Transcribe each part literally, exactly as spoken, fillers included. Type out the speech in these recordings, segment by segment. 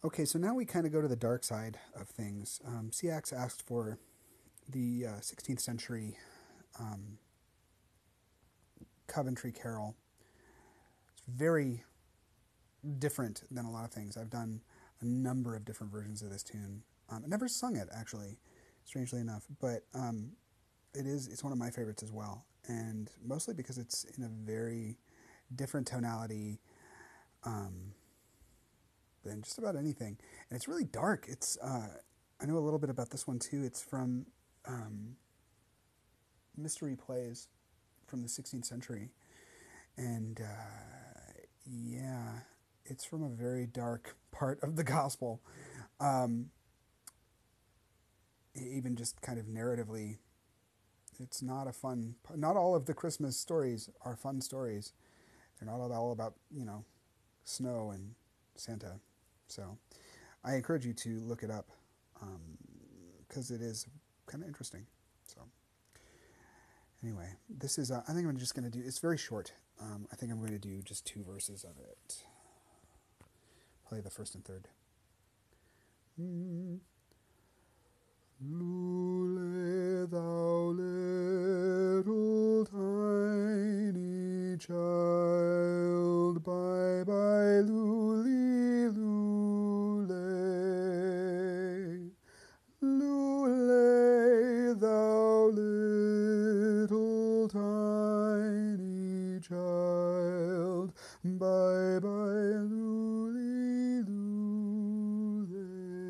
Okay, so now we kind of go to the dark side of things. Um, C X asked for the uh, sixteenth century um, Coventry Carol. It's very different than a lot of things. I've done a number of different versions of this tune. Um, I never sung it actually, strangely enough, but um, it is. It's one of my favorites as well, and mostly because it's in a very different tonality um, than just about anything, and it's really dark. It's uh, I know a little bit about this one too. It's from um, mystery plays from the sixteenth century, and uh, yeah, it's from a very dark part of the gospel. Um, even just kind of narratively, it's not a fun. Not all of the Christmas stories are fun stories. They're not all about you know snow and Santa. So I encourage you to look it up because um, it is kind of interesting. So anyway, this is. Uh, I think I'm just going to do. It's very short. Um, I think I'm going to do just two verses of it. Play the first and third. Mm. Lule, thou little tiny child, bye bye, lule, lule. Lule, thou little tiny child, bye bye, lule, lule.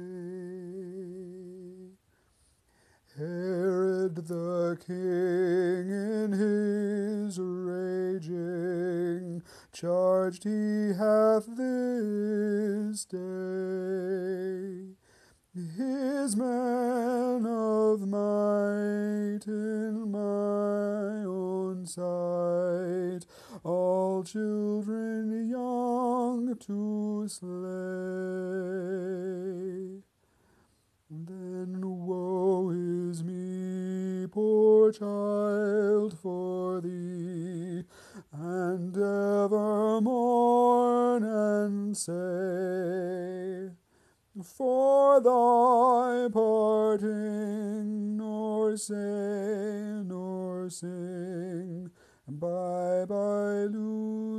Herod the king in his raging charged he hath this day his man of might in my own sight, all children young to slay. Then woe is me, poor child, for thee, and ever mourn and say, for thy parting, nor say, nor sing, bye bye, Lou.